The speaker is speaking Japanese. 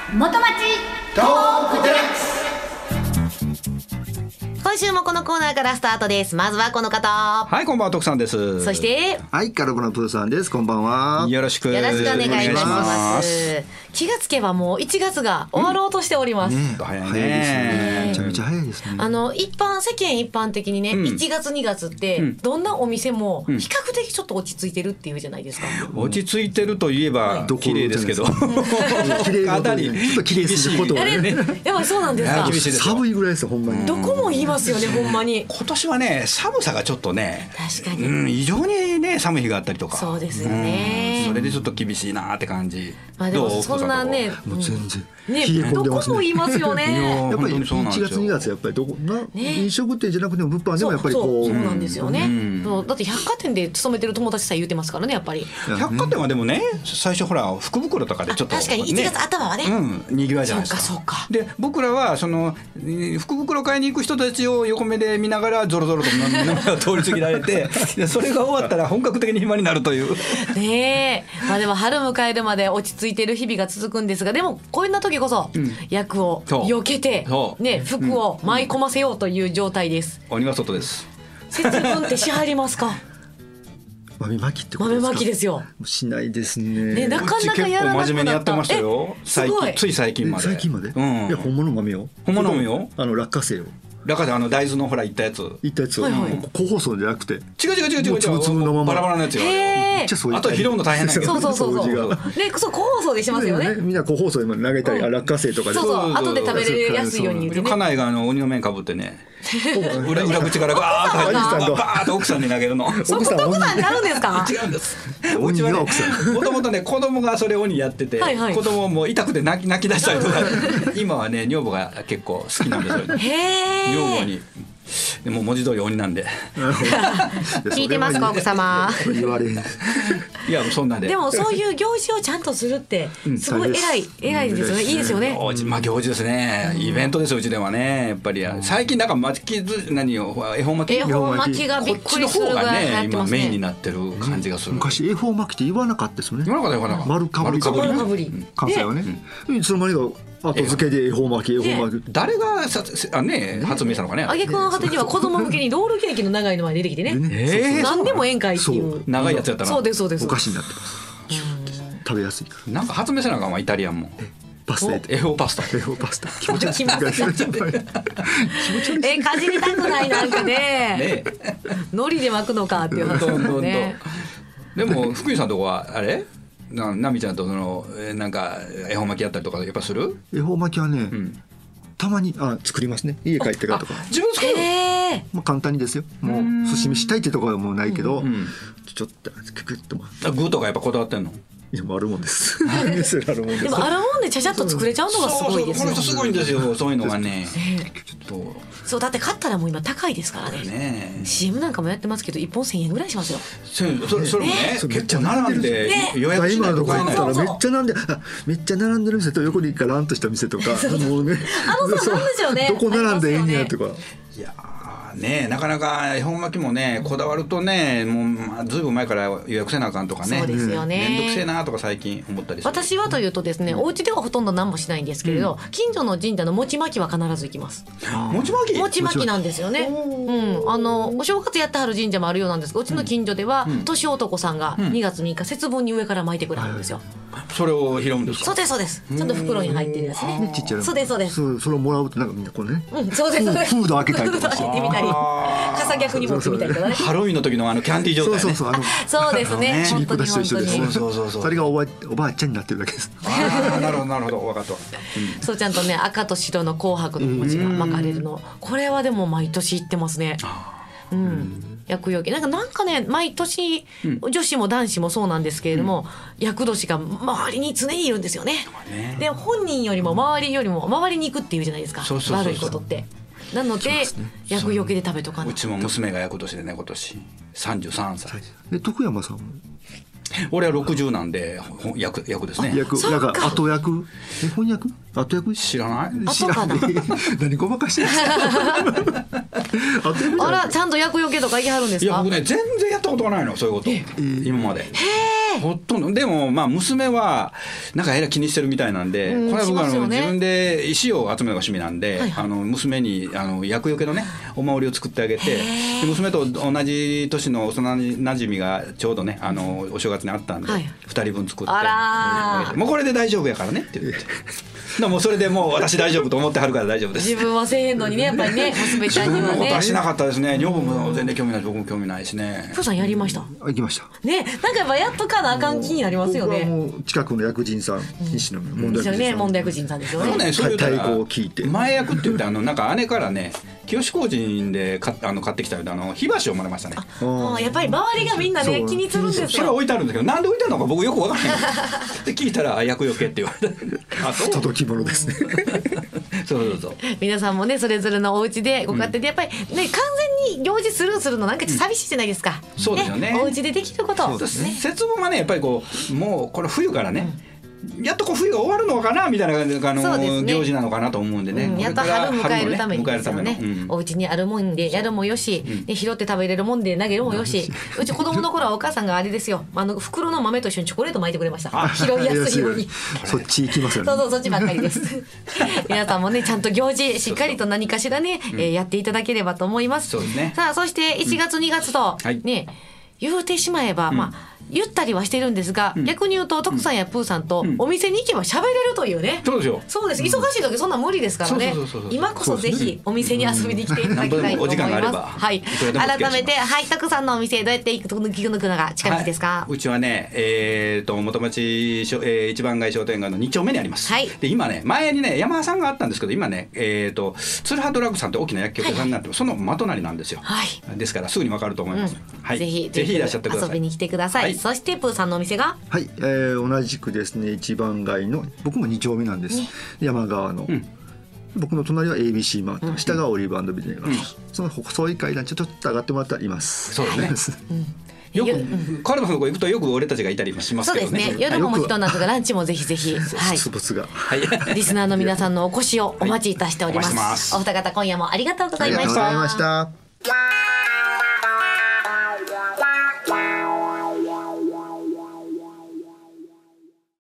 元町トークテラックス。 今週もこのコーナーからスタートです。まずはこの方。 はい、こんばんは、徳さんです。 そしてはい、カルボのプーさんです。こんばんは。 よろしくおよろ願いししくお願いいたしま。 ます気がつけばもう1月が終わろうとしております。 早い早いですね。めちゃね。 めちゃ早いですね。 世間一般的にね、1月2月ってどんなお店も比較的ちょっと落ち着いてるっていうじゃないですか。 落ち着いてるといえば綺麗ですけど、 綺麗かなりちょっと綺麗することはあれね。 やっぱりそうなんですか。 厳しいですよ。 寒いぐらいですよ、ほんまに。 どこも言いますよね、ほんまに。 今年はね、寒さがちょっとね、 確かに。 異常にね、寒い日があったりとか。 そうですよね。 それでちょっと厳しいなって感じ。 まあでもそんなね、 もう全然ね、 冷え込んでますね。 どこも言いますよね。 やっぱり本当にそうなん 1 ですよ月2月やっぱりどこな飲食店じゃなくても物販でもやっぱりこう。 そうなんですよね。そうだって百貨店で勤めてる友達さえ言ってますからね、やっぱり。 百貨店はでもね、最初ほら福袋とかでちょっと確かに1月頭はね。 にぎわいじゃないですか。 そうか。 で僕らはその福袋買いに行く人たちを横目で見ながらゾロゾロと目の前を通り過ぎられて、でそれが終わったら本格的に暇になるという。 ねえ、まあでも春迎えるまで落ち着いてる日々が続くんですが、でもこんな時こそ役を避けてね、服を舞い込ませようという状態です。 鬼は外です。 節分ってしはりますか？ 豆まきってことですか？ 豆まきですよ。 しないですね。 ね、なかなかやらなくなった。 うち結構真面目にやってましたよ。つい最近まで。 最近まで。いや本物豆よ。 本物豆よ。 落花生を。 だから大豆のほらいったやつ。 いったやつを個包装じゃなくて。 違う。 つぶつぶのまま。 バラバラのやつよ。あと拾うの大変だけど。 そう。ね、そう個包装でしますよね。 みんな個包装で投げたり、落花生とかで。 そう後で食べれやすいように言ってね。 家内が鬼の面かぶってね。裏口からガーッと入ってバーッと奥さんに投げるの。 そこ徳さんになるんですか？ 違うんです。うちはね、もともとね子供がそれ鬼やってて、子供も痛くて泣き出したりとか。今はね女房が結構好きなんですよ。女房に。でも文字通り鬼なんで。 聞いてますか奥様。 言われへん。 いやそんなで。 でもそういう行事をちゃんとするってすごい偉いですよね。いいですよね。 まあ行事ですね。イベントですうちではね。やっぱり最近なんか巻き何よ恵方巻き。 恵方巻きがびっくりするぐらい流行ってますね。 今メインになってる感じがする。 昔恵方巻きって言わなかったですよね。 言わなかった。 丸かぶり。関西はね。いつの間にか後付けで恵方巻き。 誰が発明したのかね。 挙句の果てには子供向けにロールケーキの長いのまで出てきてね。何でも宴会っていう長いやつやったら。 そうです。 お菓子になってます。食べやすいから。 なんか発明せなあかんわイタリアンも。 パスタ。 恵方パスタ。 気持ち悪い。 かじりたくないなんかね。海苔で巻くのかっていう話ですね。 でも福井さんとこはあれ？なみちゃんとなんか恵方巻きやったりとかやっぱする？ 恵方巻きはね、たまに作りますね。家帰ってからとか。 自分作る？ もう簡単にですよ。もう寿司飯したいってところはもうないけど、ちょっとククッと具とかやっぱこだわってんの？ いやもうあるもんです。 でもあるもんでちゃちゃっと作れちゃうのがすごいですよ。 この人すごいんですよ。そういうのがね。 そうだって買ったらもう今高いですからね。CM なんかもやってますけど1本1000円ぐらいしますよ。 それもね結構並んで予約しないと買えないからめっちゃ並んでる店と横にガランとした店とかもうね。 そうなんですよね。 どこ並んでいいんやとか。 いやね、なかなか恵方巻きもねこだわるとねもうずいぶん前から予約せなあかんとかね。 そうですよね。 めんどくせえなとか最近思ったりする。 私はというとですね、お家ではほとんど何もしないんですけれど、近所の神社の餅巻きは必ず行きます。餅巻きなんですよね。お正月やってはる神社もあるようなんですが、うちの近所では年男さんが2月3日節分に上から巻いてくれるんですよ。 それを拾うんですか？ そうです。ちゃんと袋に入ってるやつね。 ちっちゃい。 そうです。 それをもらうとなんかみんなこうね。 そうです。 フード開けたりとか開けてみたり、傘逆に持ってみたりとかね。 ハロウィンの時のキャンディー状態ね。 そうですね。 ちびっこ出しと一緒です。 そうそれがおばあちゃんになってるだけです。 なるほど分かった。 そうちゃんとね赤と白の紅白の餅が巻かれるの。これはでも毎年行ってますね。厄除けなんかね毎年女子も男子もそうなんですけれども、厄年が周りに常にいるんですよね。で本人よりも周りよりも周りに行くっていうじゃないですか。悪いことって。なので厄除けで食べとかない。 うちも娘が厄年でね今年33歳。 で徳山さんも。 俺は60なんで役ですね。 なんか後役翻訳後役知らない？ 知らない。何ごまかしてるんですか？ あらちゃんと厄除けとか行きはるんですか？ いや僕ね全然やったことがないのそういうこと今まで。 ほとんどでもまあ娘はなんかえらい気にしてるみたいなんで、これは僕自分で石を集めるのが趣味なんで、娘に厄除けのねお守りを作ってあげて、で娘と同じ年の幼なじみがちょうどねお正月にあったんで、2人分作ってもうこれで大丈夫やからねって言って。もうそれでもう私大丈夫と思ってはるから大丈夫です。 自分はせえへんのにね、やっぱりね、娘ちゃんにはね。 自分のことはしなかったですね。女房も全然興味ないし、僕も興味ないしね。 プーさんやりました。 行きました。 ね、なんかやっぱやっとかなあかん気になりますよね。 僕はもう近くの薬人さん、西野の問題薬人さんですよね。 そういう太鼓を聞いて。 前役って言ってなんか姉からね。清志工人で買ってきた火箸をもらいましたね。 やっぱり周りがみんなね気にするんですよ。 それは置いてあるんですけど、なんで置いてあるのか僕よくわからない。で聞いたら厄除けって言われて、 届き物ですね。 そう皆さんもねそれぞれのお家でご家庭でやっぱりね完全に行事スルーするのなんかちょっと寂しいじゃないですか。 そうですよね。 お家でできること。 節分はねやっぱりこうもうこれ冬からね。やっと冬が終わるのかなみたいな行事なのかなと思うんでね、 やっと春迎えるためにですよね。お家にあるもんでやるもよし、拾って食べれるもんで投げるもよし、うち子供の頃はお母さんがあれですよ、袋の豆と一緒にチョコレート巻いてくれました。拾いやすいように。 そっち行きますよね。 そうそっちばっかりです。皆さんもねちゃんと行事しっかりと何かしらねやっていただければと思います。さあそして1月2月とね言うてしまえばゆったりはしてるんですが、逆に言うと徳さんやプーさんとお店に行けば喋れるというね。 そうですよ。 そうです。忙しい時そんな無理ですからね。今こそぜひお店に遊びに来ていただきたいと思います。はい。改めて徳さんのお店どうやって行くのが近道ですか。 うちはね元町一番街商店街の2丁目にあります。で今ね前にね山田さんがあったんですけど、今ね鶴葉ドラッグさんって大きな薬局屋さんになってその真隣なんですよ。ですからすぐにわかると思います。ぜひいらっしゃってください。 遊びに来てください。そしてプーさんのお店が同じくですね一番街の僕も2丁目なんです。山側の僕の隣は ABC マート、下がオリーブ&ビネガー、その細い階段ちょっと上がってもらったらいます。 そうですね。よく彼のとこ行くとよく俺たちがいたりもしますけどね。 そうですね。夜もも人なんとかランチもぜひぜひ。 出没が。 リスナーの皆さんのお越しをお待ちいたしております。お二方今夜もありがとうございました。 ありがとうございました。